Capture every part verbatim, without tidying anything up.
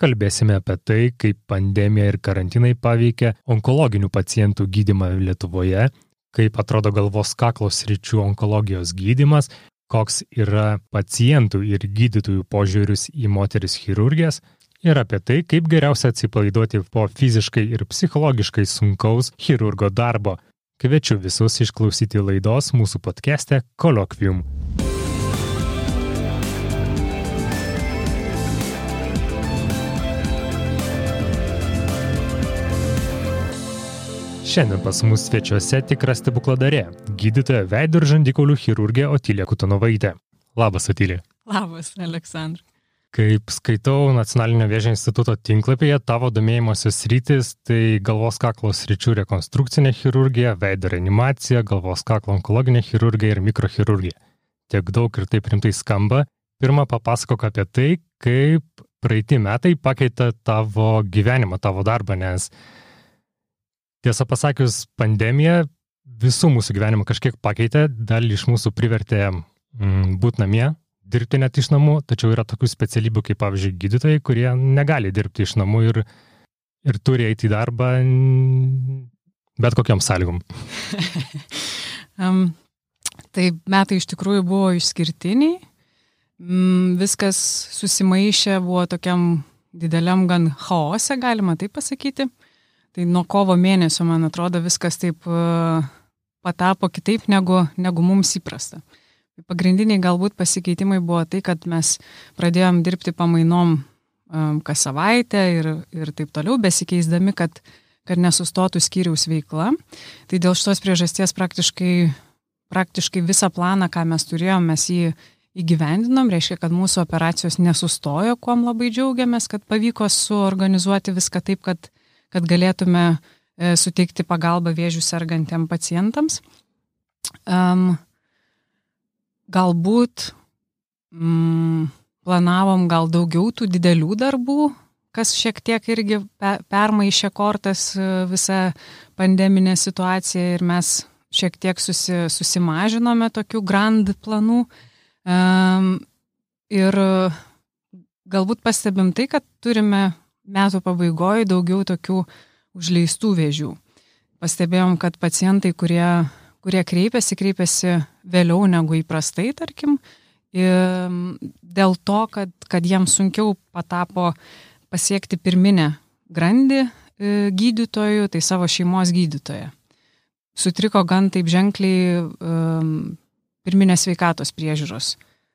kalbėsime apie tai, kaip pandemija ir karantinai paveikia onkologinių pacientų gydymą Lietuvoje, kaip atrodo galvos kaklo sričių onkologijos gydymas, koks yra pacientų ir gydytojų požiūris į moteris chirurgijas ir apie tai, kaip geriausia atsipalaiduoti po fiziškai ir psichologiškai sunkaus chirurgo darbo. Kviečiu visus išklausyti laidos mūsų podcast'e Colloquium. Šiandien pas mus svečiuose tikra stebukladarė, gydytoja veido ir žandikaulių chirurgė Otilija Kutanovaitė. Labas, Otilija. Labas, Aleksandrai. Kaip skaitau Nacionalinio vėžio instituto tinklapyje, tavo domėjimosios sritis tai galvos kaklo sričių rekonstrukcinė chirurgija, veido reanimacija, galvos kaklo onkologinė chirurgija ir mikrochirurgija. Tiek daug ir taip rimtai skamba. Pirma, papasakok apie tai, kaip praeiti metai pakeitė tavo gyvenimą, tavo darbą, nes tiesą pasakius, pandemija visų mūsų gyvenimą kažkiek pakeitė, dalį iš mūsų privertė mm, būti namie, dirbti net iš namų, tačiau yra tokių specialybių kaip, pavyzdžiui, gydytojai, kurie negali dirbti iš namų ir, ir turi eiti į darbą bet kokiam sąlygom. um, tai metai iš tikrųjų buvo išskirtiniai, mm, viskas susimaišė, buvo tokiam dideliam gan chaose, galima taip pasakyti. Tai nuo kovo mėnesio, man atrodo, viskas taip uh, patapo kitaip negu, negu mums įprasta. Pagrindiniai galbūt pasikeitimai buvo tai, kad mes pradėjom dirbti pamainom um, kas savaitę ir, ir taip toliau, besikeisdami, kad, kad nesustotų skyriaus veikla. Tai dėl šitos priežasties praktiškai, praktiškai visą planą, ką mes turėjom, mes jį įgyvendinom. Reiškia, kad mūsų operacijos nesustojo, kuom labai džiaugiamės, kad pavyko suorganizuoti viską taip, kad kad galėtume e, suteikti pagalbą vėžių sergantiem pacientams. Um, galbūt mm, planavom gal daugiau tų didelių darbų, kas šiek tiek irgi pe, permaišė kortas e, visą pandeminę situaciją ir mes šiek tiek susi, susimažinome tokių grand planų. Um, ir galbūt pastebim tai, kad turime metų pabaigoje daugiau tokių užleistų vėžių. Pastebėjom, kad pacientai, kurie, kurie kreipiasi, kreipiasi vėliau negu įprastai, tarkim, dėl to, kad, kad jiems sunkiau patapo pasiekti pirminę grandį gydytojų, tai savo šeimos gydytoją. Sutriko gan taip ženkliai pirminės sveikatos priežiūros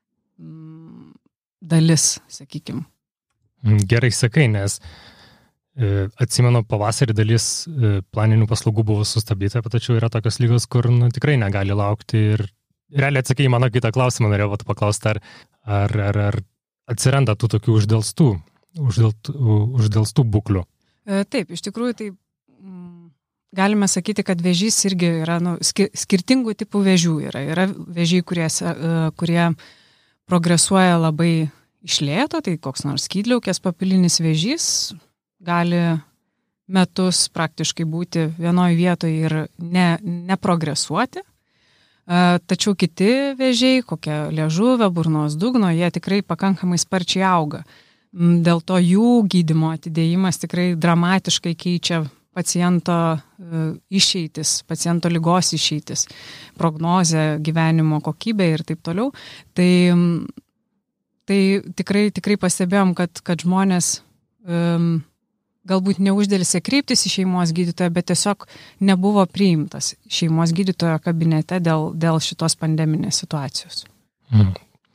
dalis, sakykim. Gerai sakai, nes e, atsimenu, pavasarį dalis e, planinių paslaugų buvo sustabdyta, tačiau yra tokios lygos, kur nu, tikrai negali laukti ir realiai atsakai į mano kitą klausimą, norėjau paklausti, ar, ar, ar, ar atsiranda tų tokių uždelstų, uždelstų, uždelstų būklių. E, taip, iš tikrųjų, tai mm, galime sakyti, kad vėžys irgi yra nu, skir- skirtingų tipų vėžių. Yra, yra vėžiai, kurie, e, kurie progresuoja labai iš lėto, tai koks nors skydliaukės papilinis vėžys gali metus praktiškai būti vienoje vietoje ir ne, neprogresuoti. Tačiau kiti vėžiai, kokie liežuvio, burnos dugno, jie tikrai pakankamai sparčiai auga. Dėl to jų gydymo atidėjimas tikrai dramatiškai keičia paciento išeitis, paciento ligos išeitis, prognozę, gyvenimo kokybę ir taip toliau. Tai Tai tikrai, tikrai pastebėjom, kad, kad žmonės um, galbūt neuždėlėsi kreiptis į šeimos gydytoją, bet tiesiog nebuvo priimtas šeimos gydytojo kabinete dėl, dėl šitos pandeminės situacijos. Hmm.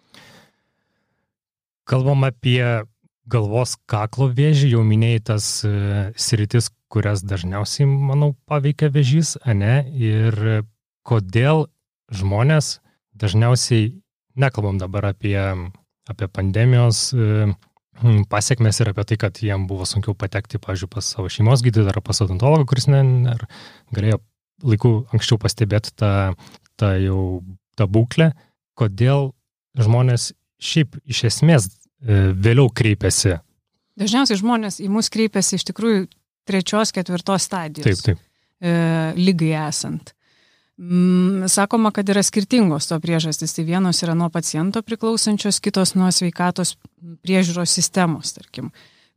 Kalbam apie galvos kaklo vėžį, jau minėjai tas uh, sritis, kurias dažniausiai, manau, paveikia vėžys, ane? Ir kodėl žmonės dažniausiai, nekalbam dabar apie apie pandemijos pasiekmes ir apie tai, kad jiem buvo sunkiau patekti, pavyzdžiui, pas savo šeimos gydytoją ar pas odontologą, kuris ne, ar galėjo laiku anksčiau pastebėti tą, tą jau tą būklę. Kodėl žmonės šiaip iš esmės vėliau kreipiasi? Dažniausiai žmonės į mus kreipiasi iš tikrųjų trečios, ketvirtos stadijos. Taip, taip. E, lygai esant. Sakoma, kad yra skirtingos to priežastys. Tai vienos yra nuo paciento priklausančios, kitos nuo sveikatos priežiūros sistemos, tarkim.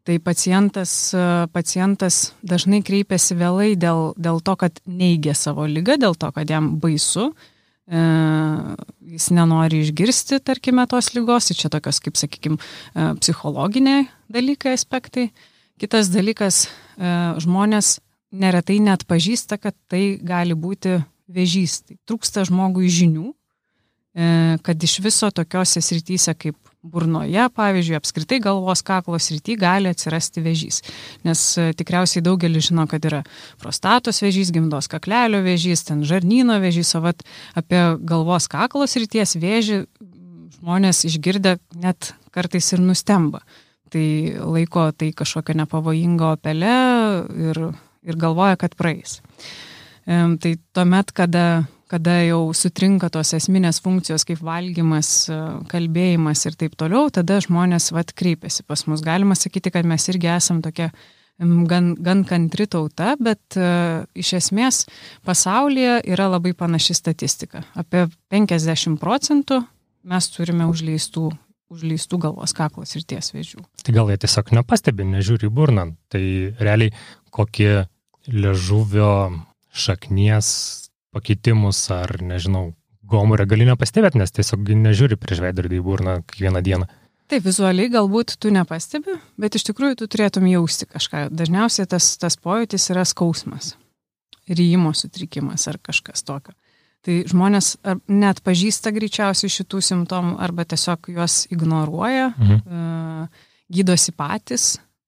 Tai pacientas, pacientas dažnai kreipiasi vėlai dėl, dėl to, kad neigia savo ligą, dėl to, kad jam baisu, e, jis nenori išgirsti, tarkime, tos ligos, tai čia tokios, kaip sakykime, psichologiniai dalykai, aspektai. Kitas dalykas, e, žmonės neretai net pažįsta, kad tai gali būti vėžys. Tai trūksta žmogui žinių, e, kad iš viso tokiose srityse kaip burnoje, pavyzdžiui, apskritai galvos kaklo srity gali atsirasti vėžys. Nes tikriausiai daugelis žino, kad yra prostatos vėžys, gimdos kaklelio vėžys, ten žarnyno vėžys, o vat apie galvos kaklo srities vėžį žmonės išgirdę net kartais ir nustemba. Tai laiko tai kažkokia nepavojinga opelė ir, ir galvoja, kad praeis. E, tai tuomet, kada kada jau sutrinka tos esminės funkcijos kaip valgymas, kalbėjimas ir taip toliau, tada žmonės vat kreipiasi pas mus. Galima sakyti, kad mes irgi esam tokia gan, gan kantri tauta, bet uh, iš esmės pasaulyje yra labai panaši statistika. Apie penkiasdešimt procentų mes turime užleistų, užleistų galvos kaklo srities vėžių. Tai gal jie tiesiog nepastebi, nežiūri į burną. Tai realiai kokie liežuvio šaknies pakitimus ar, nežinau, gomurę gali nepastebėti, nes tiesiog nežiūri prieš veidrodį į burną kiekvieną dieną. Taip, vizualiai galbūt tu nepastebi, bet iš tikrųjų tu turėtum jausti kažką. Dažniausiai tas, tas pojūtis yra skausmas, ryjimo sutrikimas ar kažkas tokio. Tai žmonės net pažįsta greičiausiai šitų simptomų arba tiesiog juos ignoruoja, mhm. gydosi patys.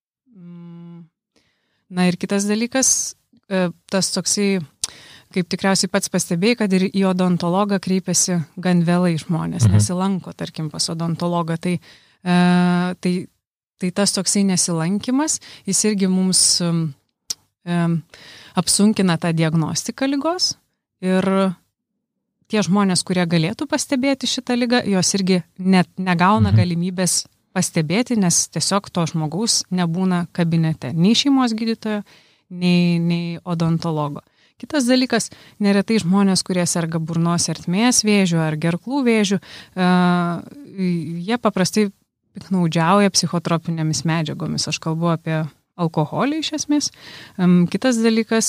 Na ir kitas dalykas, tas toksai, kaip tikriausiai pats pastebėjai, kad ir į odontologą kreipiasi gan vėlai žmonės, mhm. nesilanko, tarkim, pas odontologą. Tai, e, tai, tai tas toksai nesilankimas, jis irgi mums e, apsunkina tą diagnostiką ligos ir tie žmonės, kurie galėtų pastebėti šitą ligą, jos irgi net negauna mhm. galimybės pastebėti, nes tiesiog to žmogaus nebūna kabinete, nei šeimos gydytojo, nei, nei odontologo. Kitas dalykas, neretai žmonės, kurie serga burnos ertmės vėžių ar gerklų vėžių, jie paprastai piknaudžiauja psichotropinėmis medžiagomis. Aš kalbu apie alkoholį iš esmės. Kitas dalykas,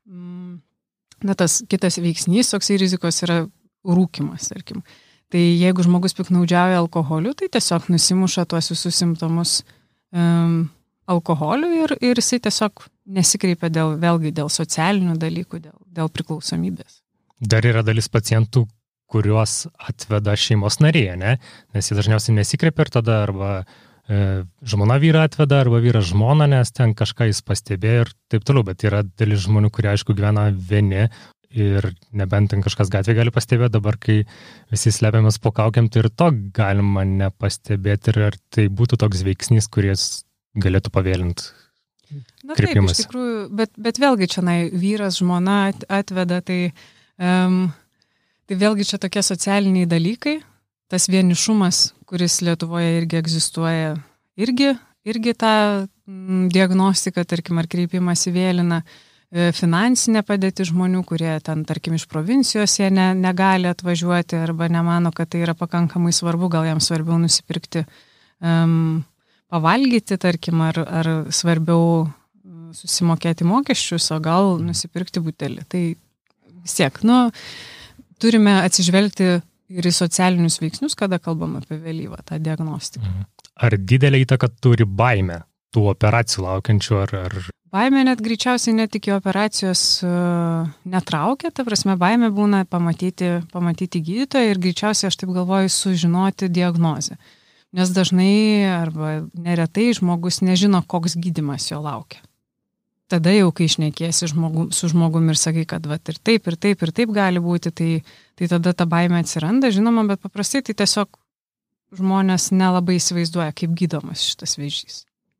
na, tas kitas veiksnys, toksai rizikos yra rūkymas, tarkim. Tai jeigu žmogus piknaudžiauja alkoholiu, tai tiesiog nusimuša tuos visus simptomus um, alkoholiu ir, ir jisai tiesiog nesikreipia dėl, vėlgi dėl socialinių dalykų, dėl, dėl priklausomybės. Dar yra dalis pacientų, kuriuos atveda šeimos narė, ne? Nes jie dažniausiai nesikreipia ir tada arba e, žmona vyrą atveda, arba vyras žmoną, nes ten kažką jis pastebėjo ir taip toliau, bet yra dalis žmonių, kurie aišku gyvena vieni ir nebent ten kažkas gatvėje gali pastebėti, dabar kai visi slepiamės po kaukiam, tai ir to galima nepastebėti ir ar tai būtų toks veiksnys, kuris galėtų pavėlinti. Na taip, iš tikrųjų, bet, bet vėlgi čia na, vyras, žmona atveda, tai, um, tai vėlgi čia tokie socialiniai dalykai, tas vienišumas, kuris Lietuvoje irgi egzistuoja, irgi, irgi tą m, diagnostiką, tarkim, ar kreipimas įvėlina, e, finansinė padėti žmonių, kurie ten, tarkim, iš provincijos jie ne, negali atvažiuoti arba nemano, kad tai yra pakankamai svarbu, gal jam svarbiau nusipirkti um, pavalgyti, tarkim, ar, ar svarbiau susimokėti mokesčius, o gal nusipirkti butelį. Tai vis tiek, nu, turime atsižvelgti ir į socialinius veiksnius, kada kalbam apie vėlyvą tą diagnostiką. Ar didelė įtaka turi baimė tų operacijų laukiančių? Ar, ar... Baimė net greičiausiai net iki operacijos uh, netraukia, ta prasme baimė būna pamatyti, pamatyti gydytoją ir greičiausiai, aš taip galvoju, sužinoti diagnozę. Nes dažnai arba neretai žmogus nežino, koks gydymas jo laukia. Tada jau, kai šnekėsi žmogu, su žmogumi ir sakai, kad vat, ir taip, ir taip, ir taip gali būti, tai, tai tada ta baimė atsiranda, žinoma, bet paprastai tai tiesiog žmonės nelabai įsivaizduoja, kaip gydomas šitas vėžys.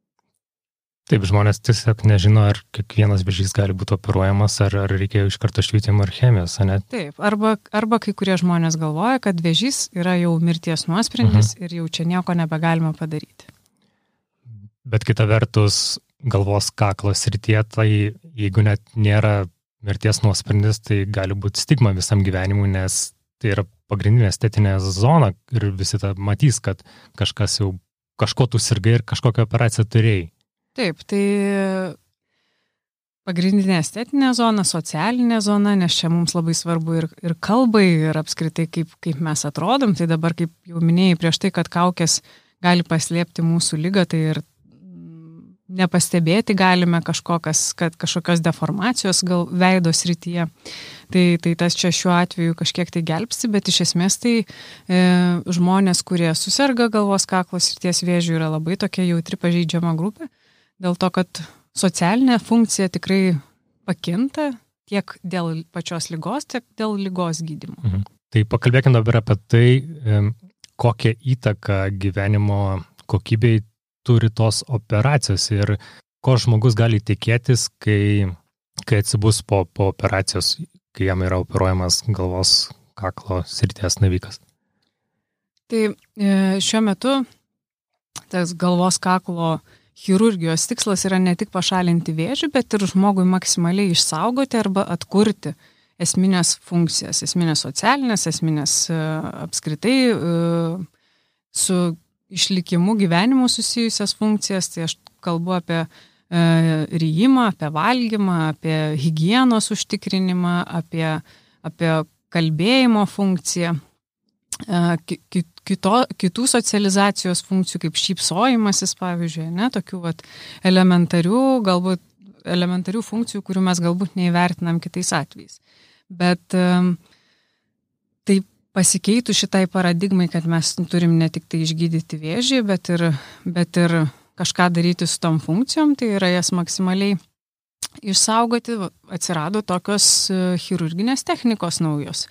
Taip, žmonės tiesiog nežino, ar kiekvienas vėžys gali būti operuojamas, ar, ar reikia iš karto švietimo ar chemijos, ne? Taip, arba, arba kai kurie žmonės galvoja, kad vėžys yra jau mirties nuosprendis mhm. ir jau čia nieko nebegalima padaryti. Bet kita vertus, galvos kaklo srityje, tai jeigu net nėra mirties nuosprendis, tai gali būti stigma visam gyvenimui, nes tai yra pagrindinė estetinė zona ir visi tą matys, kad kažkas jau kažko tu sirgai ir kažkokią operaciją turėjai. Taip, tai pagrindinė estetinė zona, socialinė zona, nes čia mums labai svarbu ir, ir kalbai, ir apskritai kaip, kaip mes atrodom. Tai dabar, kaip jau minėjai prieš tai, kad kaukės gali paslėpti mūsų ligą, tai ir nepastebėti galime kažkokios, kad kažkokios deformacijos gal veido srityje. Tai, tai tas čia šiuo atveju kažkiek tai gelbsti, bet iš esmės tai e, žmonės, kurie susirga galvos kaklo srities vėžiu, yra labai tokia jautri pažeidžiama grupė, dėl to, kad socialinė funkcija tikrai pakinta tiek dėl pačios ligos, tiek dėl ligos gydymo. Mhm. Tai pakalbėkime dabar apie tai, kokią įtaką gyvenimo kokybei turi tos operacijos ir ko žmogus gali tikėtis, kai, kai atsibus po, po operacijos, kai jam yra operuojamas galvos kaklo srities navikas. Tai e, šiuo metu tas galvos kaklo chirurgijos tikslas yra ne tik pašalinti vėžį, bet ir žmogui maksimaliai išsaugoti arba atkurti esminės funkcijas, esminės socialinės, esminės e, apskritai e, su išlikimu gyvenimu susijusias funkcijas. Tai aš kalbu apie e, ryjimą, apie valgymą, apie higienos užtikrinimą, apie, apie kalbėjimo funkciją, e, ki, kito, kitų socializacijos funkcijų, kaip šypsojimasis, pavyzdžiui, ne, tokių vat, elementarių, galbūt elementarių funkcijų, kurių mes galbūt neįvertinam kitais atvejais. Bet e, taip pasikeitų šitai paradigmai, kad mes turim ne tik tai išgydyti vėžį, bet ir, bet ir kažką daryti su tom funkcijom, tai yra jas maksimaliai išsaugoti. Atsirado tokios chirurginės technikos naujos,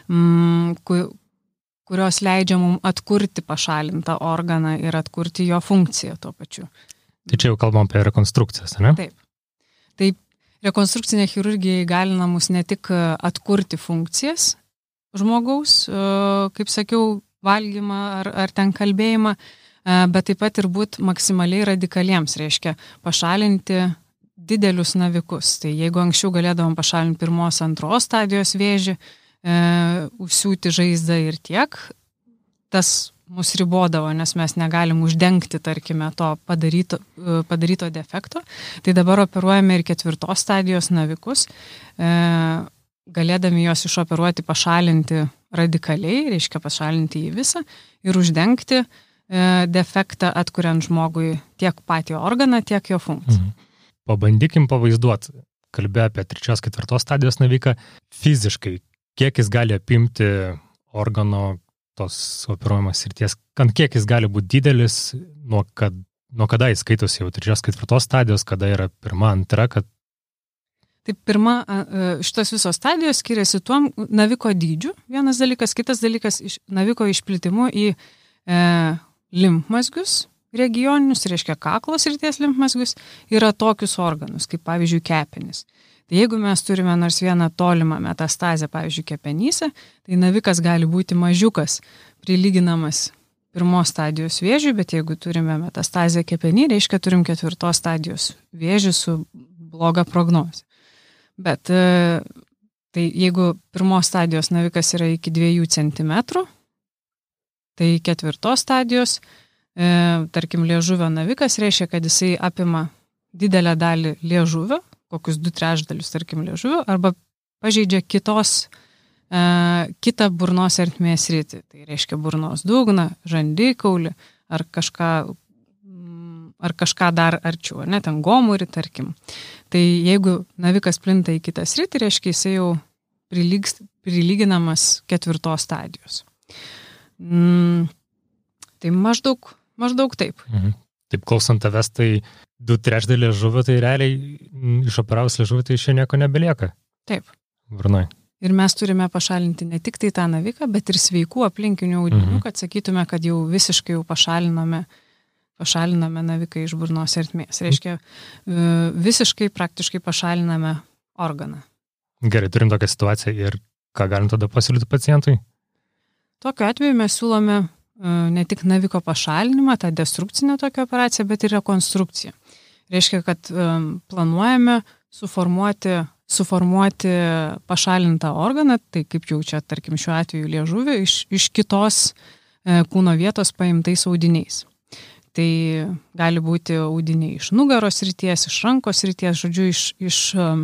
kurios leidžia mums atkurti pašalintą organą ir atkurti jo funkciją tuo pačiu. Tai čia jau kalbam apie rekonstrukcijas, ne? Taip. Taip, rekonstrukcinė chirurgija įgalina mus ne tik atkurti funkcijas žmogaus, kaip sakiau, valgymą ar, ar ten kalbėjimą, bet taip pat ir būti maksimaliai radikaliems, reiškia pašalinti didelius navikus. Tai jeigu anksčiau galėdavom pašalinti pirmos, antros stadijos vėžį, e, užsiūti žaizdą ir tiek, tas mus ribodavo, nes mes negalim uždengti, tarkime, to padaryto, padaryto defekto. Tai dabar operuojame ir ketvirtos stadijos navikus, e, galėdami juos išoperuoti, pašalinti radikaliai, reiškia pašalinti jį visą ir uždengti e, defektą, atkuriant žmogui tiek patį organą, tiek jo funkciją. Mhm. Pabandykim pavaizduoti, kalbė apie trečios, ketvirtos stadijos naviką, fiziškai, kiek jis gali apimti organo tos operuojamos srities, ant kiek jis gali būti didelis, nuo, kad, nuo kada jis skaitosi jau trečios, ketvirtos stadijos, kada yra pirma, antra, kad Taip, pirma, šitos visos stadijos skiriasi tuom naviko dydžiu, vienas dalykas, kitas dalykas iš, naviko išplitimu į e, limfmazgius regioninius, reiškia kaklos srities limfmazgius, yra tokius organus, kaip pavyzdžiui kepenys. Tai jeigu mes turime nors vieną tolimą metastazę, pavyzdžiui kepenyse, tai navikas gali būti mažiukas, prilyginamas pirmos stadijos vėžiui, bet jeigu turime metastazę kepenį, reiškia turim ketvirtos stadijos vėžį su bloga prognozė. Bet tai jeigu pirmos stadijos navikas yra iki dviejų centimetrų, tai ketvirtos stadijos, e, tarkim, liežuvio navikas reiškia, kad jisai apima didelę dalį liežuvio, kokius du trečdalius, tarkim, liežuvio, arba pažeidžia kitos, e, kitą burnos ertmės sritį. Tai reiškia burnos dugną, žandikaulį ar kažką ar kažką dar arčiau, ne, ten gomurį, tarkim. Tai jeigu navikas plinta į kitą sritį, reiškia, jisai jau prilygs, prilyginamas ketvirtos stadijos. Mm, tai maždaug, maždaug taip. Mhm. Taip, klausant tavęs, tai du trečdalį liežuvio, tai realiai išoperavus liežuvį, tai iš čia nieko nebelieka. Taip. Burnoj. Ir mes turime pašalinti ne tik tai tą naviką, bet ir sveikų aplinkinių audinių, mhm. kad sakytume, kad jau visiškai jau pašalinome pašaliname naviką iš burnos ertmės. Reiškia, visiškai praktiškai pašaliname organą. Gerai, turim tokią situaciją ir ką galim tada pasiūlyti pacientui? Tokiu atveju mes siūlome ne tik naviko pašalinimą, tą destrukcinę tokią operaciją, bet ir rekonstrukciją. Reiškia, kad planuojame suformuoti, suformuoti pašalintą organą, tai kaip jau čia, tarkim, šiuo atveju liežuvį, iš, iš kitos kūno vietos paimtais audiniais. Tai gali būti audiniai iš nugaros srities, iš rankos srities, žodžiu, iš, iš,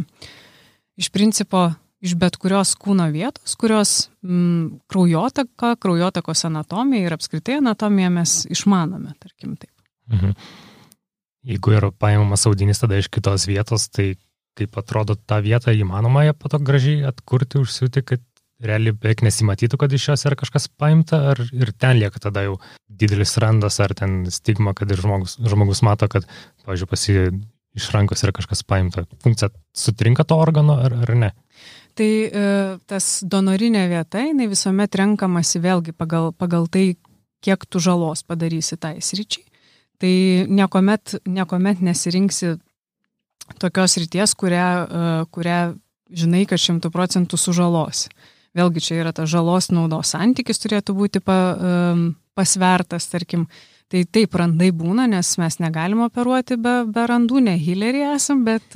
iš principo, iš bet kurios kūno vietos, kurios mm, kraujotaka, kraujotakos anatomija ir apskritai anatomiją mes išmanome, tarkim taip. Mhm. Jeigu yra paimamas audinys tada iš kitos vietos, tai kaip atrodo tą vietą įmanoma ją po to gražiai atkurti, užsiūti, kad realiai beveik nesimatytų, kad iš jos yra kažkas paimta, ar ir ten lieka tada jau didelis randas, ar ten stigma, kad ir žmogus, žmogus mato, kad, pavyzdžiui, pasi iš rankos yra kažkas paimta. Funkcija sutrinka to organo, ar, ar ne? Tai e, tas donorinė vieta, jinai visuomet renkamasi vėlgi pagal, pagal tai, kiek tu žalos padarysi tai sričiai. Tai niekuomet, niekuomet nesirinksi tokios ryties, kurią, kurią žinai, kad šimtų procentų sužalosi. Vėlgi čia yra ta žalos naudos santykis turėtų būti pa, pasvertas, tarkim. Tai taip, randai būna, nes mes negalim operuoti be, be randų, ne hileriai esam, bet,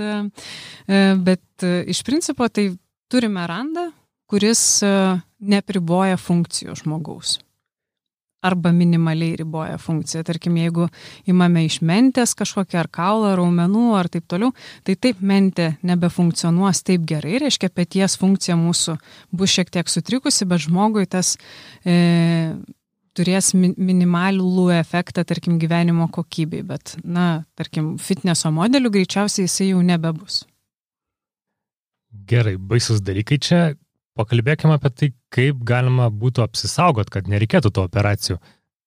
bet iš principo tai turime randą, kuris nepriboja funkcijų žmogaus. Arba minimaliai riboja funkciją. Tarkim, jeigu imame iš mentės kažkokią ar kaulą, raumenų ar taip toliau, tai taip mentė nebefunkcionuos taip gerai, reiškia, peties funkcija mūsų bus šiek tiek sutrikusi, bet žmogui tas e, turės mi, minimalų efektą, tarkim, gyvenimo kokybei, bet, na, tarkim, fitneso modelių greičiausiai jisai jau nebebus. Gerai, baisus dalykai čia. Pakalbėkime apie tai, kaip galima būtų apsisaugot, kad nereikėtų tų operacijų.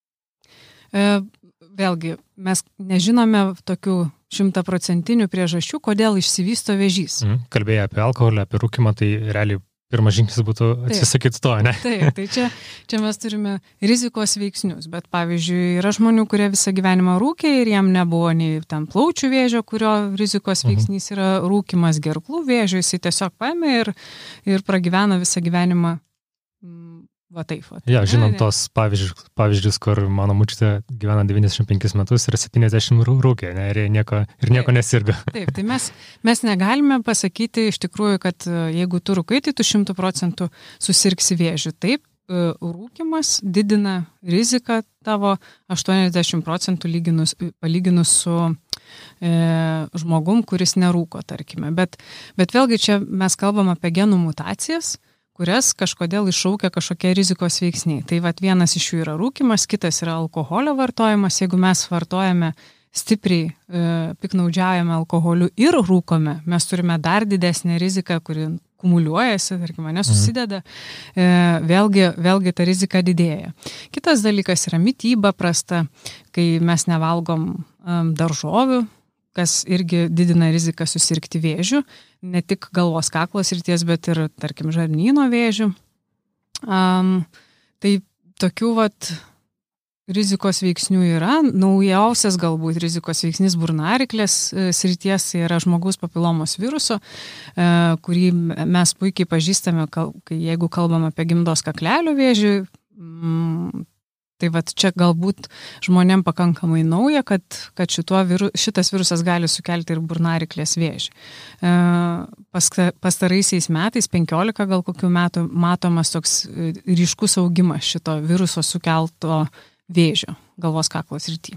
E, vėlgi, mes nežinome tokių šimtaprocentinių priežasčių, kodėl išsivysto vėžys. Mm, kalbėjai apie alkoholį, apie rūkimą, tai realiai pirmas žingsnis būtų atsisakyti to, ne? Taip, tai čia, čia mes turime rizikos veiksnius, bet pavyzdžiui, yra žmonių, kurie visą gyvenimą rūkė ir jiem nebuvo nei ten plaučių vėžio, kurio rizikos veiksnys yra rūkimas, gerklų vėžio, jisai tiesiog paėmė ir, ir pragyveno visą gyvenimą va taip. Va. Ja, žinom tos pavyzdžius, pavyzdžius, kur mano močiutė gyvena devyniasdešimt penkis metus ir septyniasdešimt rūkė, ne, ir nieko, ir nieko nesirga. Taip, tai mes, mes negalime pasakyti iš tikrųjų, kad jeigu tu rūkai, tai tu šimtų procentų susirgsi vėžiu. Taip, rūkimas didina riziką tavo aštuoniasdešimt procentų lyginus, palyginus su e, žmogum, kuris nerūko, tarkime. Bet, bet vėlgi čia mes kalbam apie genų mutacijas, kurias kažkodėl iššaukia kažkokie rizikos veiksniai. Tai vat vienas iš jų yra rūkimas, kitas yra alkoholio vartojimas. Jeigu mes vartojame stipriai, e, piknaudžiaujame alkoholiu ir rūkome, mes turime dar didesnę riziką, kuri kumuliuojasi, tarkime, nesusideda, e, vėlgi, vėlgi ta rizika didėja. Kitas dalykas yra mityba prasta, kai mes nevalgom e, daržovių, kas irgi didina riziką susirgti vėžių, ne tik galvos kaklo srities, bet ir, tarkim, žarnyno vėžių. Um, tai tokių vat rizikos veiksnių yra. Naujausias galbūt rizikos veiksnys burnariklės srities tai yra žmogaus papilomos viruso, kurį mes puikiai pažįstame, kai jeigu kalbam apie gimdos kaklelio vėžį. Tai vat čia galbūt žmonėm pakankamai nauja, kad, kad viru, šitas virusas gali sukelti ir burnariklės vėžį. E, pastaraisiais metais, penkiolika gal kokių metų, matomas toks ryškus augimas šito viruso sukelto vėžio galvos kaklo srity.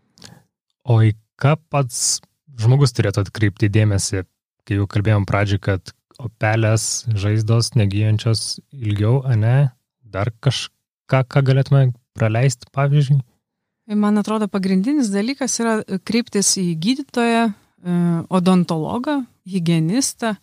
O į ką pats žmogus turėtų atkreipti dėmesį, kai jau kalbėjom pradžiai, kad opelės, žaizdos negyjančios ilgiau, ane, dar kažką, ką galėtume praleisti, pavyzdžiui? Man atrodo, pagrindinis dalykas yra kreiptis į gydytoją, odontologą, higienistą,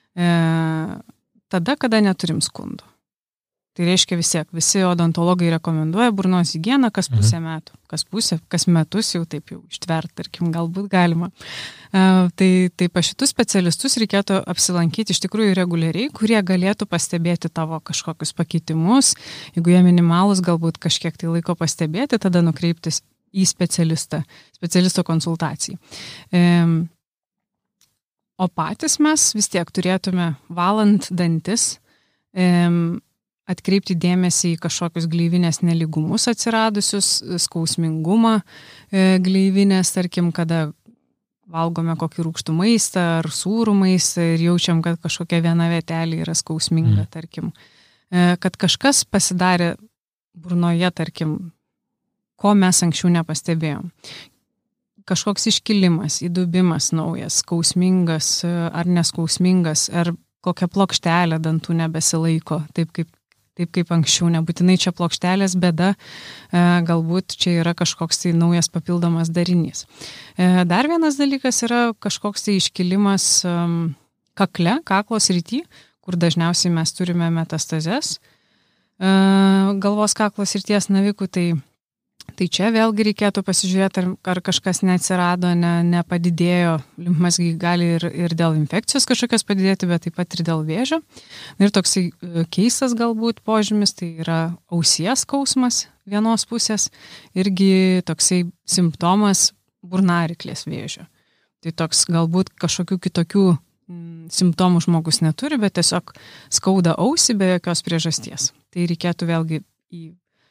tada, kada neturim skundų. Tai reiškia vis tiek, visi odontologai rekomenduoja burnos higieną kas pusę metų, kas pusę, kas metus jau taip jau ištvert, tarkim, galbūt galima. Uh, tai, tai pa šitus specialistus reikėtų apsilankyti iš tikrųjų reguliariai, kurie galėtų pastebėti tavo kažkokius pakeitimus. Jeigu jie minimalus, galbūt kažkiek tai laiko pastebėti, tada nukreiptis į specialistą, specialisto konsultacijai. Um, o patys mes vis tiek turėtume valant dantis, um, atkreipti dėmesį į kažkokius gleivinės nelygumus atsiradusius, skausmingumą e, gleivinės, tarkim, kada valgome kokį rūgštų maistą ar sūrų maistą ir jaučiam, kad kažkokia viena vietelė yra skausminga, tarkim. E, kad kažkas pasidarė burnoje, tarkim, ko mes anksčiau nepastebėjom. Kažkoks iškilimas, įdubimas naujas, skausmingas ar neskausmingas, ar kokia plokštelė dantų nebesilaiko, taip kaip, taip kaip anksčiau, nebūtinai čia plokštelės bėda, galbūt čia yra kažkoks tai naujas papildomas darinys. Dar vienas dalykas yra kažkoks tai iškilimas kakle, kaklo srity, kur dažniausiai mes turime metastazes galvos kaklo srities navikų, tai Tai čia vėlgi reikėtų pasižiūrėti, ar, ar kažkas neatsirado, ne, nepadidėjo, limfmazgiai gali ir, ir dėl infekcijos kažkokios padidėti, bet taip pat ir dėl vėžio. Ir toksai keistas galbūt požymis, tai yra ausies skausmas vienos pusės, irgi toksai simptomas burnariklės vėžio. Tai toks galbūt kažkokių kitokių mm, simptomų žmogus neturi, bet tiesiog skauda ausį be jokios priežasties. Tai reikėtų vėlgi į...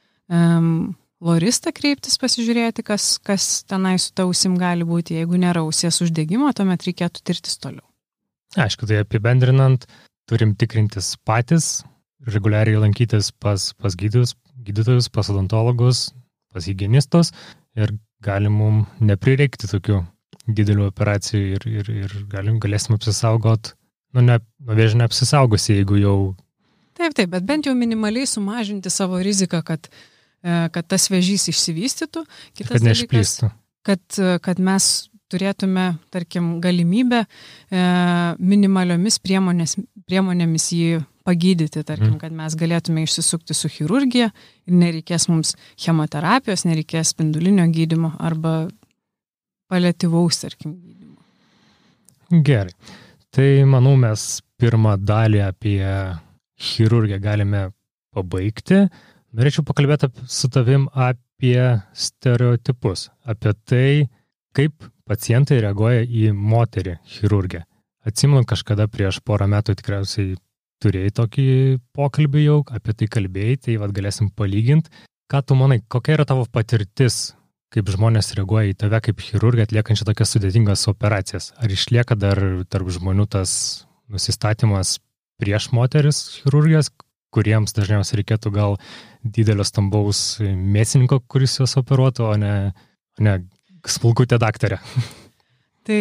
Um, floristą kreiptis, pasižiūrėti, kas, kas tenai su ta ausim gali būti. Jeigu nėra ausies uždegimo, tuomet reikėtų tirtis toliau. Aišku, tai apibendrinant, turim tikrintis patys, reguliariai lankytis pas, pas gydytojus, gydytojus, pas odontologus, pas higienistus ir gali mum neprireikti tokių didelių operacijų ir, ir, ir galim, galėsim apsisaugot, nu, ne, nuo vėžio neapsisaugosi, jeigu jau... Taip, taip, bet bent jau minimaliai sumažinti savo riziką, kad kad tas vėžys išsivystytų. Kitas kad neišplystų. Kad, kad mes turėtume, tarkim, galimybę e, minimaliomis priemonės, priemonėmis jį pagydyti, tarkim, mm. kad mes galėtume išsisukti su chirurgija ir nereikės mums chemoterapijos, nereikės spindulinio gydymo arba paliatyvaus, tarkim, gydymo. Gerai. Tai, manau, mes pirmą dalį apie chirurgiją galime pabaigti. Norėčiau pakalbėti su tavim apie stereotipus, apie tai, kaip pacientai reaguoja į moterį chirurgę. Atsimenu, kažkada prieš porą metų tikriausiai turėjai tokį pokalbį jau, apie tai kalbėjai, tai vat galėsim palyginti. Ką tu manai, kokia yra tavo patirtis, kaip žmonės reaguoja į tave kaip chirurgą atliekančią tokias sudėtingas operacijas? Ar išlieka dar tarp žmonių tas nusistatymas prieš moteris chirurgijas, kuriems dažniausiai reikėtų gal didelio stambaus mėsininko, kuris juos operuotų, o ne, ne smulkutė daktarė. Tai,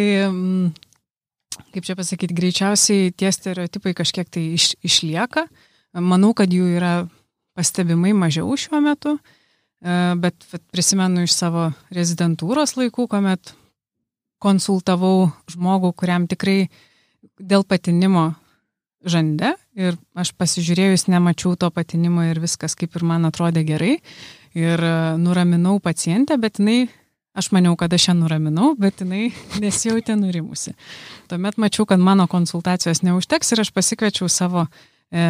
kaip čia pasakyti, greičiausiai tie stereotipai kažkiek tai iš, išlieka. Manau, kad jų yra pastebimai mažiau šiuo metu, bet prisimenu iš savo rezidentūros laikų, kuomet konsultavau žmogų, kuriam tikrai dėl patinimo žande ir aš pasižiūrėjus nemačiau to patinimo ir viskas kaip ir man atrodė gerai ir nuraminau pacientę, bet jinai, aš maniau, kad aš ją nuraminau, bet jinai nesijautė nurimusi. Tuomet mačiau, kad mano konsultacijos neužteks ir aš pasikviečiau savo e,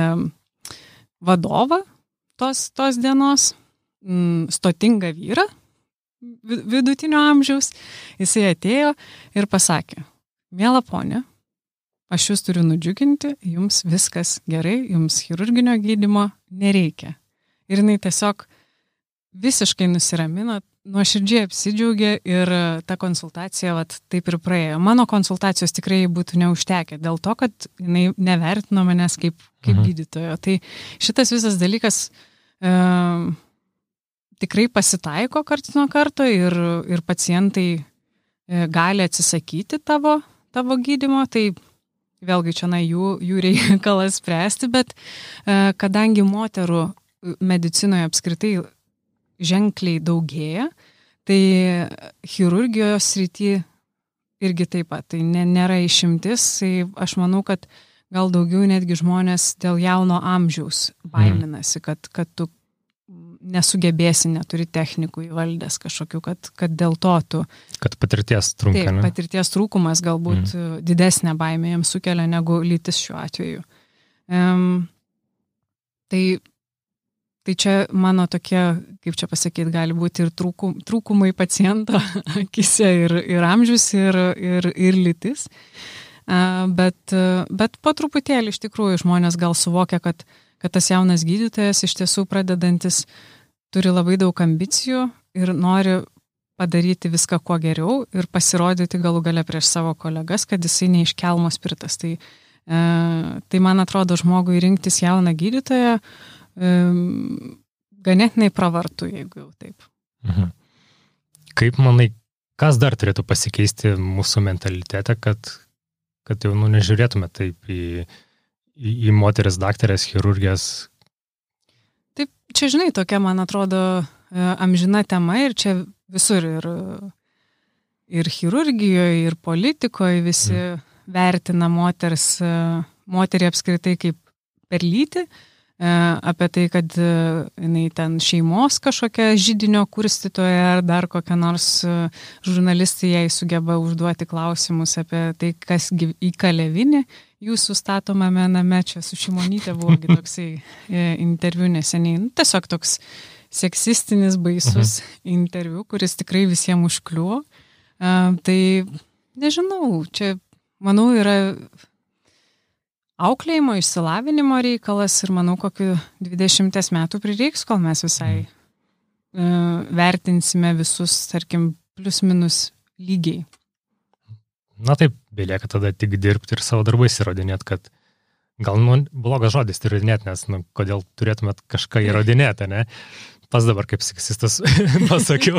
vadovą tos, tos dienos, m, stotingą vyrą vidutinio amžiaus. Jisai atėjo ir pasakė: miela ponė, aš jūs turiu nudžiuginti, jums viskas gerai, jums chirurginio gydymo nereikia. Ir jinai tiesiog visiškai nusiramino, nuoširdžiai apsidžiaugė ir ta konsultacija vat, taip ir praėjo. Mano konsultacijos tikrai būtų neužtekę, dėl to, kad jinai nevertino manęs kaip, kaip mhm. gydytojo. Tai šitas visas dalykas e, tikrai pasitaiko karts nuo karto ir, ir pacientai e, gali atsisakyti tavo, tavo gydymo, tai vėlgi čia na, jų, jų reikalas spręsti, bet e, kadangi moterų medicinoje apskritai ženkliai daugėja, tai chirurgijos srity irgi taip pat, tai ne, nėra išimtis, tai aš manau, kad gal daugiau netgi žmonės dėl jauno amžiaus baiminasi, kad, kad tu nesugebėsi, neturi technikų įvaldęs kažkokių, kad, kad dėl to tu... Kad patirties trunka, taip, ne? Patirties trūkumas galbūt mm. didesnę baimę jiems sukelia negu lytis šiuo atveju. Um, tai, tai čia mano tokie, kaip čia pasakyti, gali būti ir trūkum, trūkumai paciento akise ir, ir amžius, ir, ir, ir lytis. Uh, bet, bet po truputėlį iš tikrųjų žmonės gal suvokia, kad, kad tas jaunas gydytojas iš tiesų pradedantis turi labai daug ambicijų ir nori padaryti viską kuo geriau ir pasirodyti galų gale prieš savo kolegas, kad jisai neiškelmo spiritas. Tai, e, tai man atrodo, žmogui rinktis jauną gydytoją e, ganėtinai pravartu, jeigu jau taip. Mhm. Kaip manai, kas dar turėtų pasikeisti mūsų mentalitete, kad, kad jau nu, nežiūrėtume taip į, į, į moteris daktarės, chirurgijas? Taip, čia žinai, tokia, man atrodo, amžina tema ir čia visur ir, ir chirurgijoje, ir politikoje visi mm. vertina moters, moterį apskritai kaip per lytį, apie tai, kad jinai ten šeimos kažkokia židinio kurstytoja ar dar kokia nors žurnalistai jai sugeba užduoti klausimus apie tai, kas įkalė vinį jūsų statomame name. Čia su Šimonytė buvo toksai interviu neseniai. Nu, tiesiog toks seksistinis, baisus mhm. interviu, kuris tikrai visiems užkliuvo. Tai nežinau, čia manau yra auklėjimo, išsilavinimo reikalas ir manau, kokiu dvidešimties metų prireiks, kol mes visai uh, vertinsime visus, tarkim, plius minus lygiai. Na taip, belieka tada tik dirbti ir savo darbais įrodinėti, kad gal nu, blogas žodis įrodinėti, nes nu, kodėl turėtumėt kažką įrodinėti, ne? Pas dabar kaip seksistas pasakiau.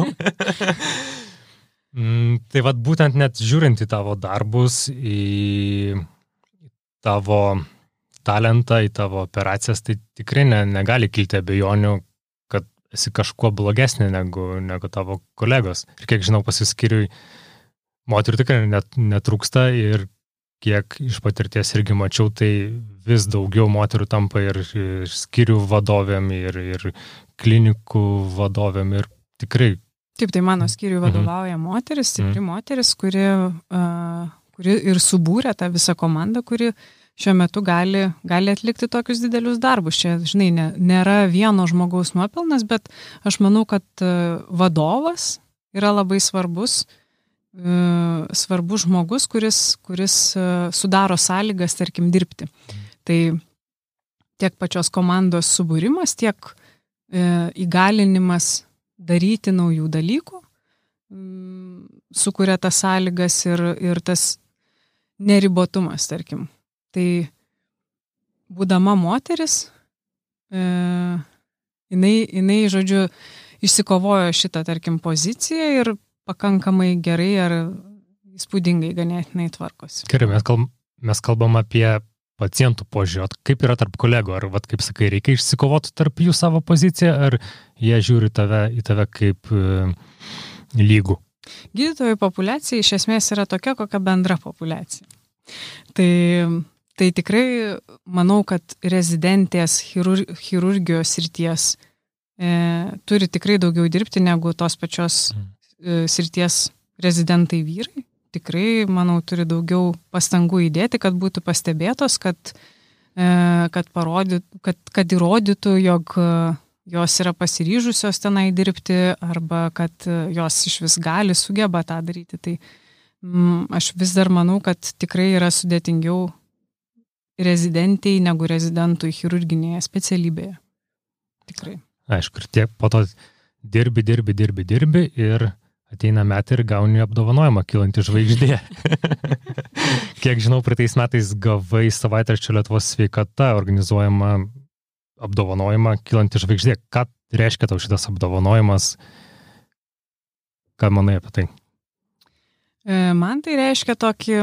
mm, tai vat būtent net žiūrint į tavo darbus, į tavo talentą, į tavo operacijas, tai tikrai ne, negali kilti abejonių, kad esi kažkuo blogesnė negu, negu tavo kolegos. Ir kiek žinau, pas jūs skyriui moterų tikrai net, netrūksta ir kiek iš patirties irgi mačiau, tai vis daugiau moterų tampa ir skyrių vadovėm, ir, ir klinikų vadovėm ir tikrai. Taip, tai mano skyriui vadovauja mm-hmm. moteris, stipri mm-hmm. moteris, kuri... Uh, kuri ir subūrė tą visą komandą, kuri šiuo metu gali, gali atlikti tokius didelius darbus. Čia, žinai, ne, nėra vieno žmogaus nuopelnas, bet aš manau, kad vadovas yra labai svarbus, svarbus žmogus, kuris, kuris sudaro sąlygas, tarkim, dirbti. Tai tiek pačios komandos subūrimas, tiek įgalinimas daryti naujų dalykų, sukuria tas sąlygas ir, ir tas neribotumas, tarkim. Tai būdama moteris, e, jinai, jinai, žodžiu, išsikovojo šitą, tarkim, poziciją ir pakankamai gerai ar įspūdingai ganėtinai tvarkosi. Gerai, mes, kalb, mes kalbam apie pacientų požiūrį. Kaip yra tarp kolegų? Ar, vat, kaip sakai, reikia išsikovoti tarp jų savo poziciją, ar jie žiūri tave, į tave kaip e, lygų? Gydytojų populiacija iš esmės yra tokia, kokia bendra populiacija. Tai, tai tikrai manau, kad rezidentės chirur, chirurgijos srities e, turi tikrai daugiau dirbti negu tos pačios e, srities rezidentai vyrai. Tikrai, manau, turi daugiau pastangų įdėti, kad būtų pastebėtos, kad, e, kad, parodytų, kad, kad įrodytų, jog jos yra pasiryžusios tenai dirbti arba kad jos iš vis gali, sugeba tą daryti. Tai mm, aš vis dar manau, kad tikrai yra sudėtingiau rezidentiai negu rezidentui chirurginėje specialybėje. Tikrai. Aišku, ir tiek po to dirbi, dirbi, dirbi, dirbi ir ateina metai ir gauni apdovanojimą kilantį žvaigždė. Kiek žinau, praeitais metais gavai savaitraščio Lietuvos sveikata organizuojama apdovanojimą kilantį žvaigždė. Ką reiškia tau šitas apdovanojimas? Ką manai apie tai? Man tai reiškia tokį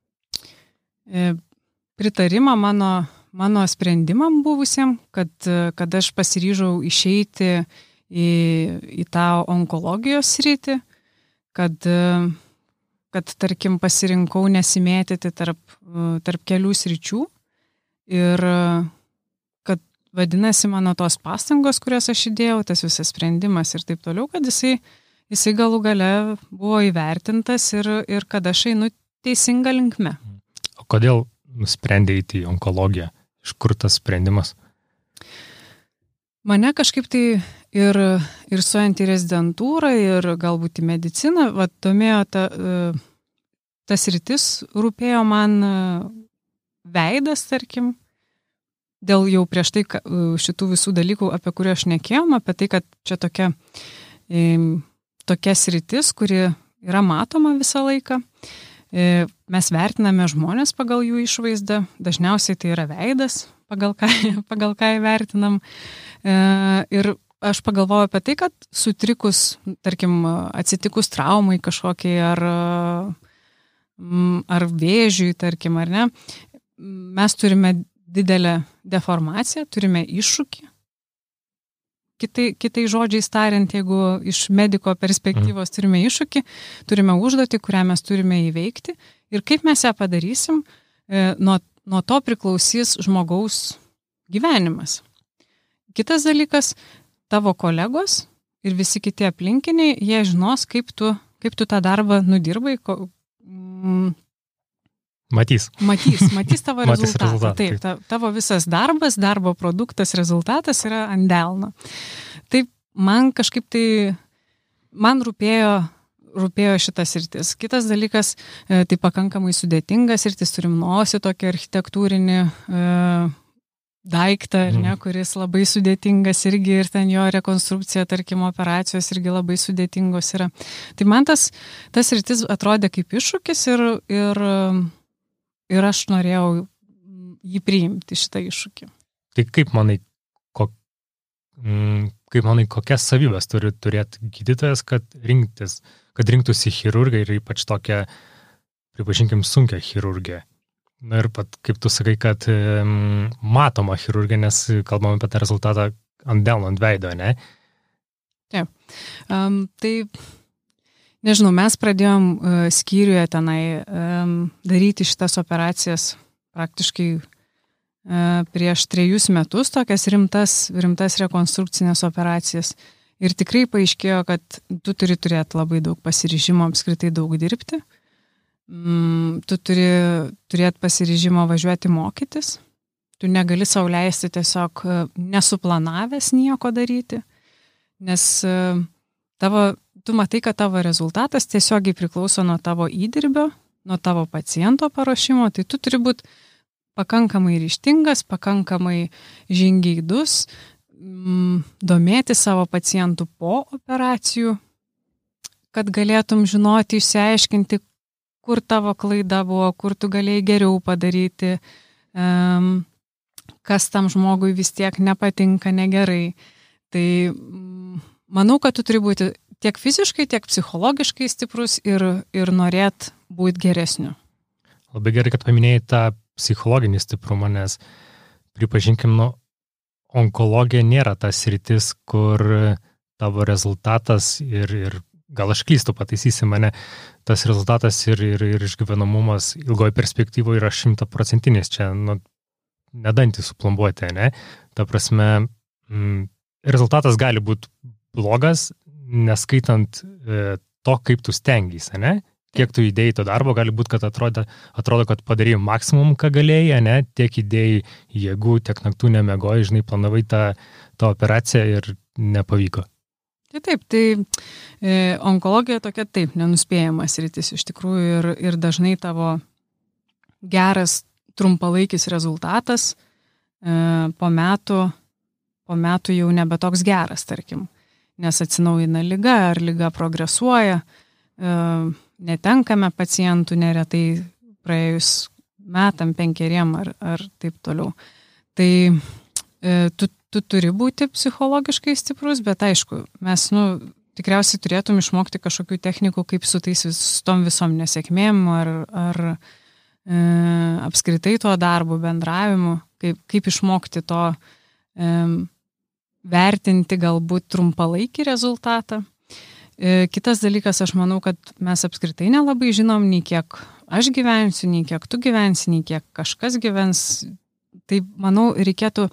pritarimą mano, mano sprendimam buvusiem, kad, kad aš pasiryžau išeiti į, į tą onkologijos sritį, kad, kad tarkim, pasirinkau nesimėtyti tarp, tarp kelių sričių ir vadinasi, mano tos pastangos, kurias aš įdėjau, tas visas sprendimas ir taip toliau, kad jisai, jisai galų gale buvo įvertintas ir, ir kad aš einu teisinga linkme. O kodėl nusprendė eiti į onkologiją? Iš kur tas sprendimas? Mane kažkaip tai ir, ir suojant į rezidentūrą ir galbūt į mediciną, va, domėjo ta, tas rytis, rūpėjo man veidas, tarkim, dėl jau prieš tai šitų visų dalykų, apie kurį aš nekėjom, apie tai, kad čia tokia, e, tokia sritis, kuri yra matoma visą laiką. E, mes vertiname žmonės pagal jų išvaizdą, dažniausiai tai yra veidas, pagal ką, pagal ką įvertinam. E, ir aš pagalvoju apie tai, kad sutrikus, tarkim, atsitikus traumai kažkokiai ar, ar vėžiui, tarkim, ar ne, mes turime didelę deformaciją, turime iššūkį. Kitai, kitai žodžiais tariant, jeigu iš mediko perspektyvos mm. turime iššūkį, turime užduotį, kurią mes turime įveikti ir kaip mes ją padarysim, nuo, nuo to priklausys žmogaus gyvenimas. Kitas dalykas, tavo kolegos ir visi kiti aplinkiniai, jie žinos, kaip tu, kaip tu tą darbą nudirbai. Ko, mm, matys. Matys, matys tavo matys rezultatą. rezultatą. Taip, ta, tavo visas darbas, darbo produktas, rezultatas yra ant delno. Taip, man kažkaip tai, man rūpėjo, rūpėjo šitas sritis. Kitas dalykas, tai pakankamai sudėtingas sritis, turim nosį tokį architektūrinį e, daiktą, ar ne, kuris labai sudėtingas irgi ir ten jo rekonstrukcija, tarkim, operacijos irgi labai sudėtingos yra. Tai man tas, tas sritis atrodė kaip iššūkis ir, ir, ir aš norėjau jį priimti, šitą iššūkį. Tai kaip manai, kok, kaip manai kokias savybės turi turėti gydytojas, kad rinktis, kad rinktųsi chirurgą ir ypač tokią, pripažinkim, sunkią chirurgiją? Na ir pat, kaip tu sakai, kad um, matoma chirurgija, nes kalbam apie tą rezultatą ant delno, ant veido, ne? Taip. Um, tai, nežinau, mes pradėjom uh, skyriuje tenai um, daryti šitas operacijas praktiškai uh, prieš trejus metus, tokias rimtas, rimtas rekonstrukcinės operacijas. Ir tikrai paaiškėjo, kad tu turi turėti labai daug pasiryžimo, apskritai daug dirbti. Mm, tu turi turėti pasiryžimo važiuoti mokytis, tu negali sau leisti tiesiog nesuplanavęs nieko daryti, nes tavo, tu matai, kad tavo rezultatas tiesiogiai priklauso nuo tavo įdirbio, nuo tavo paciento paruošimo, tai tu turi būti pakankamai ryžtingas, pakankamai žingeidus, mm, domėti savo pacientų po operacijų, kad galėtum žinoti, išsiaiškinti, kur tavo klaida buvo, kur tu galėjai geriau padaryti, um, kas tam žmogui vis tiek nepatinka, negerai. Tai um, manau, kad tu turi būti tiek fiziškai, tiek psichologiškai stiprus ir, ir norėt būti geresniu. Labai gerai, kad paminėjai tą psichologinį stiprumą, nes pripažinkim, nu, onkologija nėra tas sritis, kur tavo rezultatas ir, ir gal aš klystu, pataisysi mane, tas rezultatas ir, ir, ir išgyvenamumas ilgoje perspektyvoje yra šimtaprocentinis, čia nu, nedantys suplombuoti, ne? Ta prasme, mm, rezultatas gali būti blogas, neskaitant e, to, kaip tu stengiasi, ne? Kiek tu įdėjai to darbo, gali būti, kad atrodo, atrodo kad padarėjai maksimum, ką galėjai, ne? Tiek įdėjai jėgų, tiek naktų nemegojai, žinai, planavai tą, tą operaciją ir nepavyko. Tai taip, tai e, onkologija tokia taip, nenuspėjamas rytis iš tikrųjų ir, ir dažnai tavo geras trumpalaikis rezultatas e, po metų, po metų jau nebe toks geras, tarkim, nes atsinaujina liga ar liga progresuoja, e, netenkame pacientų neretai praėjus metam, penkeriem ar, ar taip toliau. Tai e, tu Tu turi būti psichologiškai stiprus, bet aišku, mes, nu, tikriausiai turėtum išmokti kažkokių technikų, kaip su tais vis, tom visom nesėkmėm ar, ar e, apskritai tuo darbu, bendravimu, kaip, kaip išmokti to e, vertinti galbūt trumpalaikį rezultatą. E, kitas dalykas, aš manau, kad mes apskritai nelabai žinom, nei kiek aš gyvensiu, nei kiek tu gyvensi, nei kiek kažkas gyvens. Tai, manau, reikėtų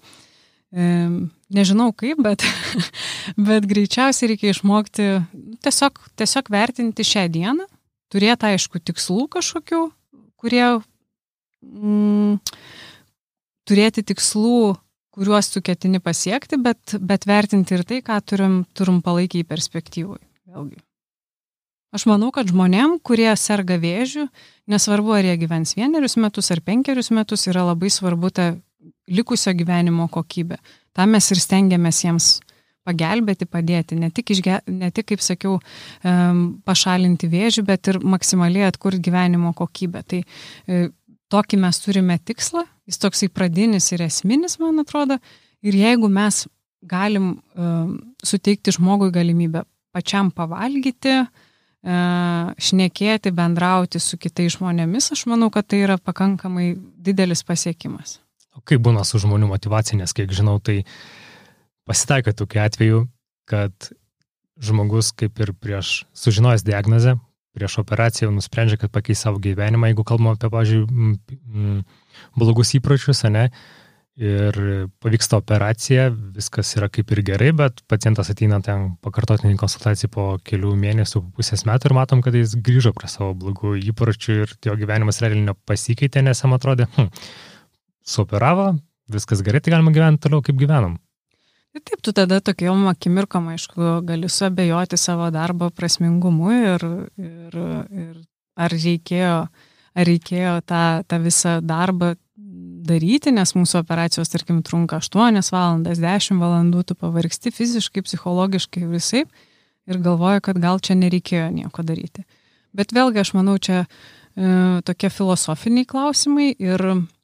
nežinau kaip, bet, bet greičiausiai reikia išmokti tiesiog, tiesiog vertinti šią dieną, turėti aišku tikslų kažkokių, kurie mm, turėti tikslų, kuriuos tu ketini pasiekti, bet, bet vertinti ir tai, ką turim, turim palaikiai perspektyvui. Vėlgi. Aš manau, kad žmonėm, kurie serga vėžiu, nesvarbu, ar jie gyvens vienerius metus ar penkerius metus, yra labai svarbu ta likusio gyvenimo kokybė. Tam mes ir stengiamės jiems pagelbėti, padėti, ne tik, išge, ne tik kaip sakiau, um, pašalinti vėžį, bet ir maksimaliai atkurti gyvenimo kokybę. Tai e, tokį mes turime tikslą, jis toksai pradinis ir esminis, man atrodo, ir jeigu mes galim uh, suteikti žmogui galimybę pačiam pavalgyti, uh, šnekėti, bendrauti su kitais žmonėmis, aš manau, kad tai yra pakankamai didelis pasiekimas. O kaip būna su žmonių motyvacija, nes kiek žinau, tai pasitaiko tokiu atveju, kad žmogus kaip ir prieš sužinojęs diagnozę, prieš operaciją nusprendžia, kad pakeis savo gyvenimą, jeigu kalbame apie, pavyzdžiui, blogus įpročius, ne, ir pavyksta operacija, viskas yra kaip ir gerai, bet pacientas ateina ten pakartotinį konsultaciją po kelių mėnesių, po pusės metų ir matom, kad jis grįžo prie savo blogų įpročių ir jo gyvenimas realiai nepasikeitė, nes jam atrodė, hm, suoperavo, viskas gerai, tai galima gyventi toliau, kaip gyvenom. Ir taip, tu tada tokiom akimirkom, aišku, gali suabejoti savo darbo prasmingumu ir, ir, ir ar reikėjo, ar reikėjo tą, tą visą darbą daryti, nes mūsų operacijos, tarkim, trunka aštuonias valandas, dešimt valandų, tu pavargsti fiziškai, psichologiškai visaip ir galvoju, kad gal čia nereikėjo nieko daryti. Bet vėlgi, aš manau, čia e, tokie filosofiniai klausimai ir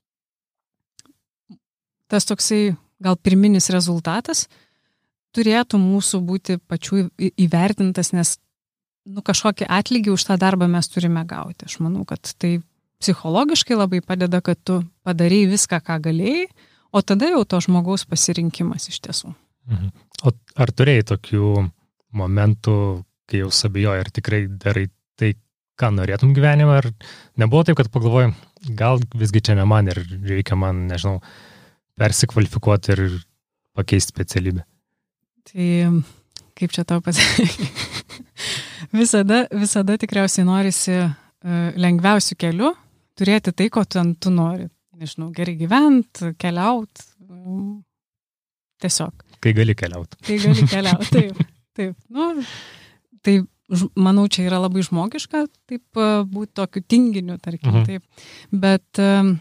tas toksai gal pirminis rezultatas turėtų mūsų būti pačių įvertintas, nes nu, kažkokį atlygį už tą darbą mes turime gauti. Aš manau, kad tai psichologiškai labai padeda, kad tu padarei viską, ką galėjai, o tada jau to žmogaus pasirinkimas iš tiesų. Mhm. O ar turėjai tokių momentų, kai jau sabijoji, ar tikrai darai tai, ką norėtum gyvenime, ar nebuvo taip, kad pagalvojai, gal visgi čia ne man ir reikia man, nežinau, persikvalifikuoti ir pakeisti specialybę? Tai kaip čia tau pasakyti? visada, visada tikriausiai norisi uh, lengviausių kelių turėti tai, ko tu, tu nori. Nežinau, gerai gyvent, keliaut. Um, tiesiog. Kai gali keliaut. Kai gali keliaut, taip. taip. Nu, tai manau, čia yra labai žmogiška, taip uh, būti tokiu tinginiu, tarkim. Mhm. Taip. Bet um,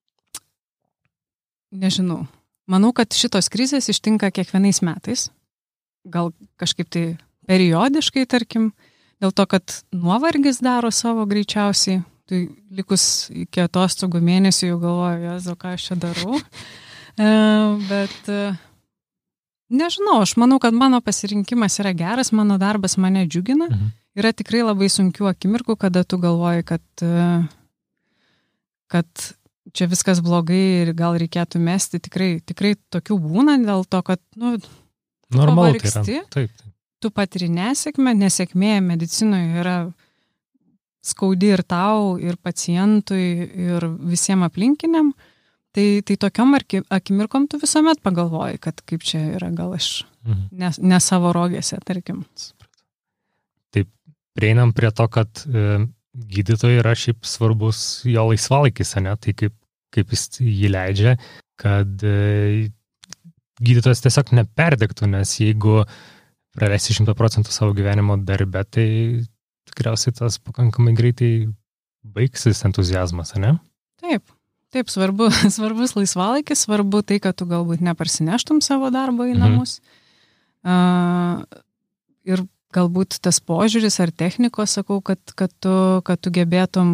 nežinau. Manau, kad šitos krizės ištinka kiekvienais metais. Gal kažkaip tai periodiškai, tarkim, dėl to, kad nuovargis daro savo greičiausiai. Tai likus iki atostogų mėnesių jau galvoju, Jezu, ką aš čia darau. E, bet e, nežinau, aš manau, kad mano pasirinkimas yra geras, mano darbas mane džiugina. Mhm. Yra tikrai labai sunkių akimirkų, kada tu galvoji, kad, e, kad čia viskas blogai ir gal reikėtų mesti, tikrai, tikrai tokių būna dėl to, kad, nu, normalu, pavargsti, tai yra. Taip, taip. Tu patiri nesėkmę, nesėkmė medicinoje yra skaudi ir tau, ir pacientui, ir visiems aplinkiniam, tai, tai tokiom akimirkom tu visuomet pagalvoji, kad kaip čia yra, gal aš mhm. ne, ne savo rogėse, tarkim. Taip, prieinam prie to, kad e, gydytojai yra šiaip svarbus jo laisvalaikis, ne? Tai kaip, kaip jis jį leidžia, kad e, gydytojas tiesiog neperdegtų, nes jeigu praleisi šimtą procentų savo gyvenimo darbe, tai tikriausiai tas pakankamai greitai baigsis entuziazmas, ne? Taip, taip, svarbu, svarbus laisvalaikis, svarbu tai, kad tu galbūt neparsineštum savo darbo į namus. Mhm. Uh, ir galbūt tas požiūris ar technikos, sakau, kad, kad, tu, kad tu gebėtum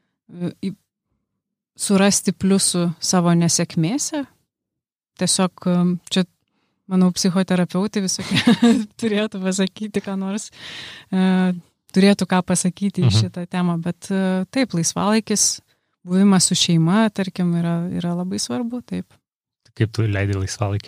surasti pliusų savo nesėkmėse. Tiesiog čia, manau, psichoterapeutai visokie turėtų pasakyti, ką nors, e, turėtų ką pasakyti į šitą temą, bet e, taip, laisvalaikis, buvimas su šeima, tarkim, yra, yra labai svarbu, taip. Kaip tu leidai laisvalaikį?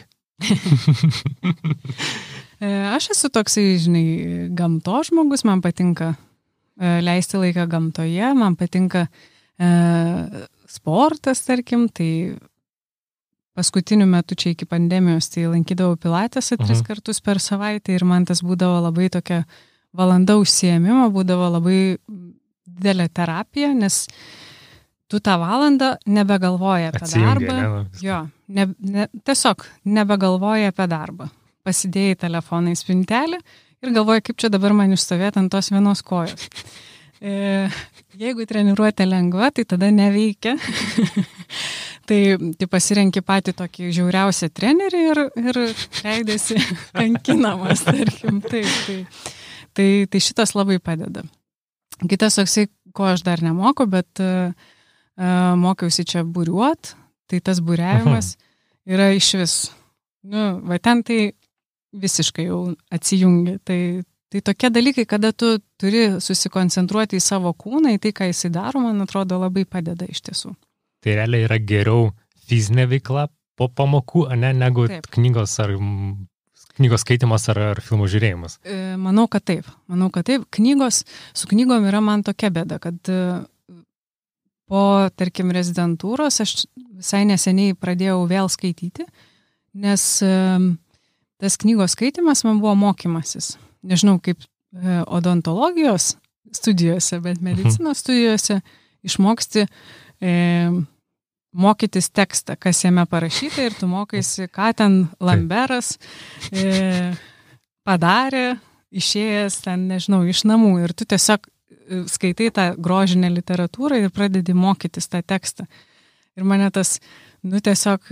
Aš esu toksai, žinai, gamto žmogus, man patinka leisti laiką gamtoje, man patinka e, sportas, tarkim, tai paskutiniu metu čia iki pandemijos, tai lankydavau pilatesą tris kartus per savaitę ir man tas būdavo labai tokia valanda užsiėmimo, būdavo labai didelė terapija, nes tu tą valandą nebegalvoji apie Atsijungia, darbą. Ne, jo, ne, ne, tiesiog nebegalvoji apie darbą. Pasidėjai telefoną į spintelį ir galvoji, kaip čia dabar man išstovėti ant tos vienos kojos. E, jeigu treniruotė lengva, tai tada neveikia. tai, tai pasirenki patį tokį žiauriausią trenerį ir, ir leidėsi kankinamas, tarkim. Taip, tai, tai, tai šitas labai padeda. Kitas toksai, ko aš dar nemoku, bet uh, mokiausi čia buriuot, tai tas buriavimas yra iš vis. Nu, va ten tai visiškai jau atsijungi. Tai, tai tokie dalykai, kada tu turi susikoncentruoti į savo kūną, į tai, ką jisai daro, man atrodo, labai padeda iš tiesų. Tai realiai yra geriau fizinė veikla po pamokų, ne, negu taip. knygos ar knygos skaitimas ar, ar filmų žiūrėjimas? Manau, kad taip. Manau, kad taip. Knygos, su knygom yra man tokia bėda, kad po, tarkim, rezidentūros aš visai neseniai pradėjau vėl skaityti, nes tas knygos skaitimas man buvo mokymasis. Nežinau, kaip odontologijos studijose, bet medicinos studijose išmoksti e, mokytis tekstą, kas jame parašyta ir tu mokaisi, ką ten Lamberas e, padarė, išėjęs ten, nežinau, iš namų ir tu tiesiog skaitai tą grožinę literatūrą ir pradedi mokytis tą tekstą. Ir mane tas, nu, tiesiog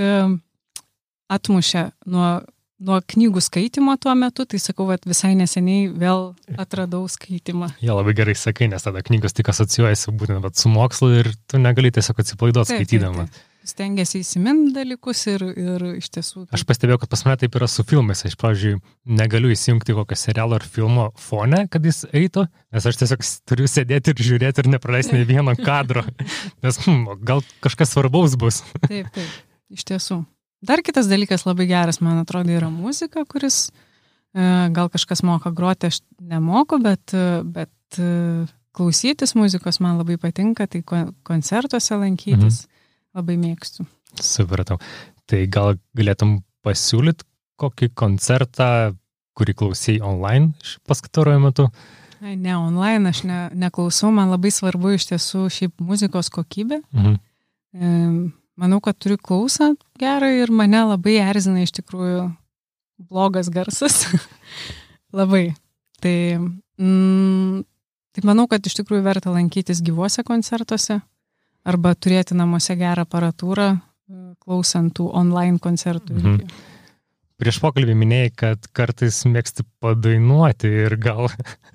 atmušė nuo, nuo knygų skaitimo tuo metu, tai sakau, vat, visai neseniai vėl atradau skaitimą. Ja, labai gerai sakai, nes tada knygos tik asocijuojasi būtent vat, su mokslu ir tu negali tiesiog atsipalaiduoti skaitydama. Taip, taip. Stengiasi įsiminti dalykus ir, ir iš tiesų... Aš pastebėjau, kad pas mane taip yra su filmais. Aš, pavyzdžiui, negaliu įsijungti kokio serialo ar filmo fone, kad jis eitų, nes aš tiesiog turiu sėdėti ir žiūrėti ir nepraleisti nei vieno kadro. Nes hm, gal kažkas svarbaus bus. Taip, taip, iš tiesų. Dar kitas dalykas labai geras, man atrodo, yra muzika, kuris gal kažkas moka groti, aš nemoku, bet, bet klausytis muzikos man labai patinka, tai koncertuose lankytis. Mhm. Labai mėgstu. Supratau. Tai gal galėtum pasiūlyti kokį koncertą, kurį klausai online paskutiniu metu? Ne, online aš ne, neklausau, man labai svarbu iš tiesų šiaip muzikos kokybė. Mhm. E, manau, kad turiu klausą gerą ir mane labai erzina iš tikrųjų blogas garsas. Labai. Tai, mm, tai manau, kad iš tikrųjų verta lankytis gyvuose koncertuose. Arba turėti namuose gerą aparatūrą, klausant tų online koncertų. Mhm. Prieš pokalbį minėjai, kad kartais mėgsti padainuoti ir gal,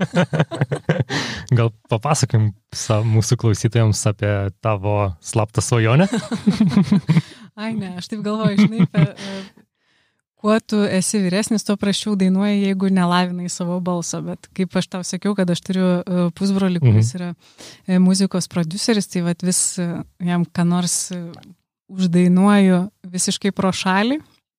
gal papasakim mūsų klausytojams apie tavo slaptą svajonę. Ai ne, aš taip galvoju, žinai, per, kuo tu esi vyresnis, tuo prašiau dainuoji, jeigu nelavinai savo balso, bet kaip aš tau sakiau, kad aš turiu pusbrolį, kuris yra muzikos prodiuseris, tai vat vis jam ką nors uždainuoju visiškai pro šalį,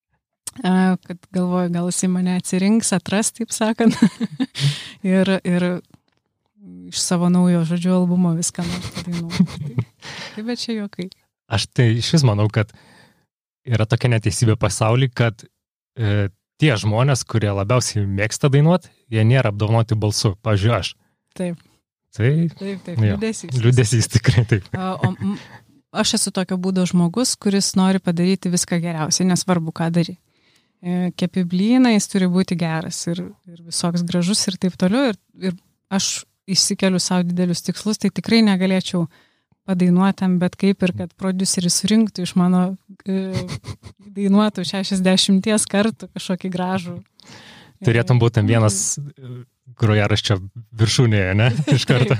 kad galvoju, gal jis mane atsirinks, atras, taip sakant, ir, ir iš savo naujo žodžių albumo viską nors padainuoju. Tai, tai bet čia jokai. Aš tai iš vis manau, kad yra tokia neteisybė pasauly, kad e, tie žmonės, kurie labiausiai mėgsta dainuoti, jie nėra apdovanoti balsu. Pavyzdžiui, aš. Taip. Tai, taip, taip, jo, liūdesys. Liūdesys tikrai taip. O, o, aš esu tokio būdo žmogus, kuris nori padaryti viską geriausiai, nesvarbu, ką daryti. E, kepi blyną, jis turi būti geras ir, ir visoks gražus ir taip toliau. Ir, ir aš išsikeliu savo didelius tikslus, tai tikrai negalėčiau padainuotam, bet kaip ir kad prodiuseris surinktų iš mano e, dainuotų šešiasdešimties kartų kažkokį gražų. Turėtum būti vienas grojaraščio viršūnėje, ne? Iš karto.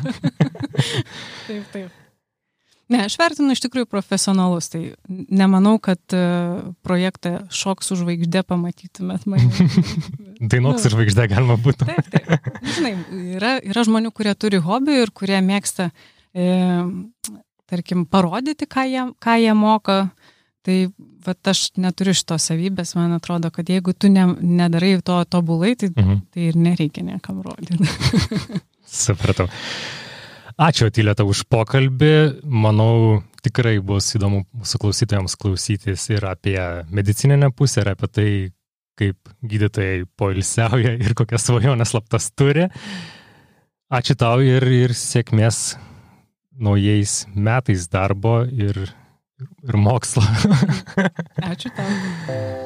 Taip, taip. Ne, aš vertinu iš tikrųjų profesionalus, tai nemanau, kad uh, projektą Šok su žvaigžde pamatytumėt mane. Dainuok su žvaigžde galima būtų. Taip, taip. Žinai, yra, yra žmonių, kurie turi hobį ir kurie mėgsta E, tarkim, parodyti, ką jie, ką jie moka, tai vat, aš neturiu šitos savybės, man atrodo, kad jeigu tu ne, nedarai to tobulai, tai, mhm. tai ir nereikia niekam rodyti. Supratau. Ačiū, Otylė, tau už pokalbį. Manau, tikrai bus įdomu mūsų klausytojams klausytis ir apie medicininę pusę, ir apie tai, kaip gydytojai poilsiauja ir kokias svajones slaptas turi. Ačiū tau ir, ir sėkmės naujais metais darbo ir, ir mokslo. Ačiū tau.